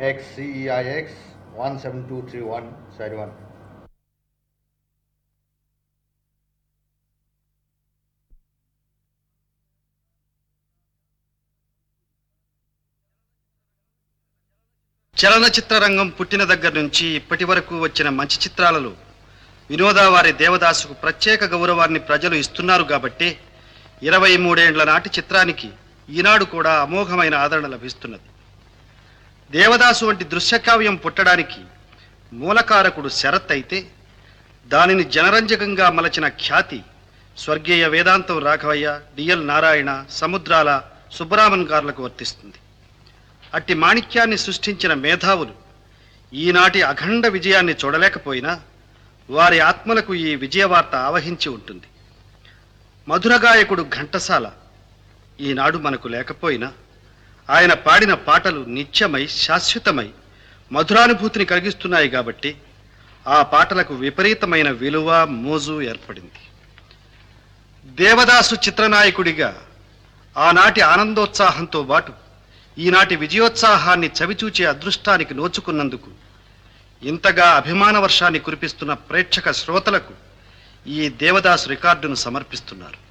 XCEIX 17231 side 1. చలనచిత్ర రంగం పుట్టిన దగ్గర నుంచి ఇప్పటి వరకు వచ్చిన మంచి చిత్రాలలో వినోదావారి దేవదాసుకు ప్రత్యేక గౌరవాన్ని ప్రజలు ఇస్తున్నారు కాబట్టి 23 ఏండ్ల నాటి చిత్రానికి ఈనాడు కూడా అమోఘమైన ఆదరణ లభిస్తున్నది. దేవదాసు వంటి దృశ్యకావ్యం పుట్టడానికి మూలకారకుడు శరత్ అయితే దానిని జనరంజకంగా మలచిన ఖ్యాతి స్వర్గీయ వేదాంతం రాఘవయ్య, డిఎల్ నారాయణ, సముద్రాల సుబ్బరామన్ గారులకు వర్తిస్తుంది. అట్టి మాణిక్యాన్ని సృష్టించిన మేధావులు ఈనాటి అఖండ విజయాన్ని చూడలేకపోయినా వారి ఆత్మలకు ఈ విజయవార్త ఆవహించి ఉంటుంది. మధురగాయకుడు ఘంటసాల ఈనాడు మనకు లేకపోయినా ఆయన పాడిన పాటలు నిత్యమై శాశ్వతమై మధురానుభూతిని కలిగిస్తున్నాయి కాబట్టి ఆ పాటలకు విపరీతమైన విలువ మోజు ఏర్పడింది. దేవదాసు చిత్రనాయకుడిగా ఆనాటి ఆనందోత్సాహంతో పాటు ఈనాటి విజయోత్సాహాన్ని చవిచూచే అదృష్టానికి నోచుకున్నందుకు ఇంతగా అభిమాన వర్షాన్ని కురిపిస్తున్న ప్రేక్షక శ్రోతలకు ఈ దేవదాసు రికార్డును సమర్పిస్తున్నారు.